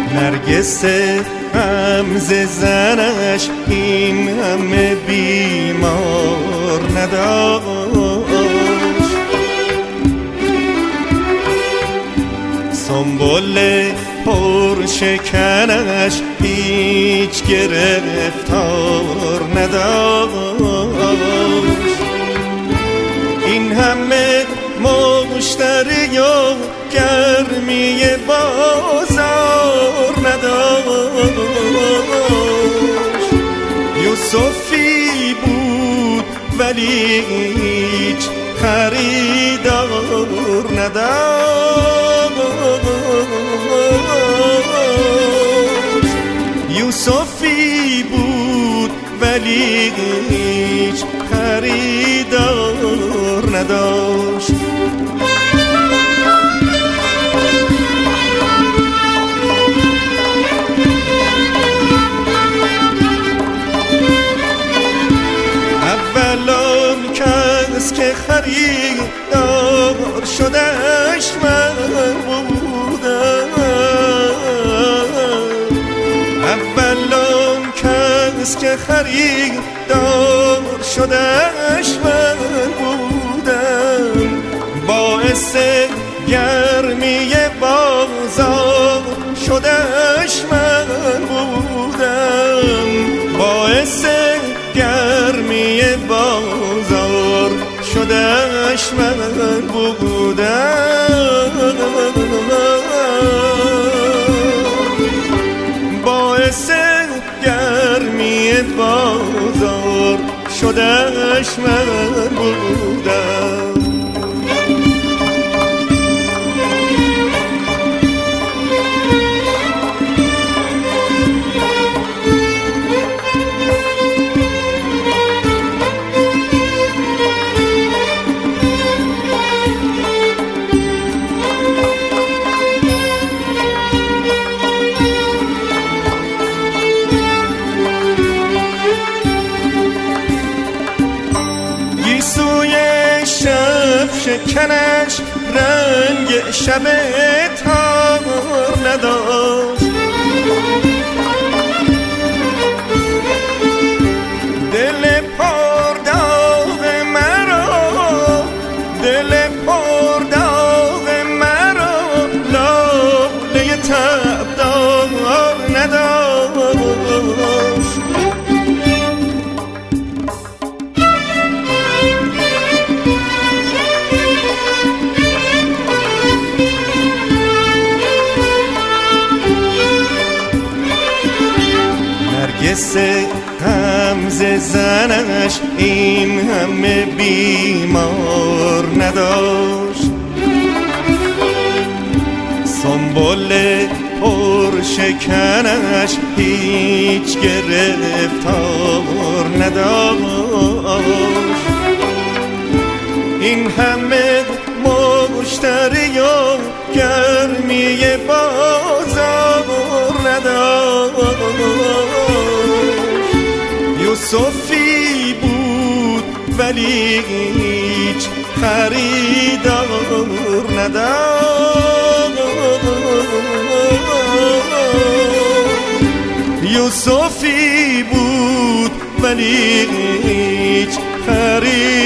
نرگس غمزه زنش این همه بیمار نداشت، سنبل پرشکنش هیچ گرفتار نداشت. این همه مشتری و گرمی بازار نداشت. یوسفی بود ولی هیچ خریدار نداشت. یوسفی بود ولی هیچ خریدار نداشت. اولان کس که خریدار شدش من بودم. اولان کس که خریدار شدش من بودم. باعث گرمی بازار شدش من بودم. باعث گرمی بازار شدش من بودم. باعث گرمی بازار شدش من بودم. شکنش رنگ شب تار نداشت. دل پرداغ مرا، دل پرداغ مرا لاله تبدار نداشت. نرگس غمزه زنش این همه بیمار نداشت. سنبل پرشکنش هیچ گرفتار نداشت. این همه مشتری و گرمی بازار نداشت. یوسفی بود ولی هیچ خریدار نداشت. یوسفی بود ولی هیچ خریدار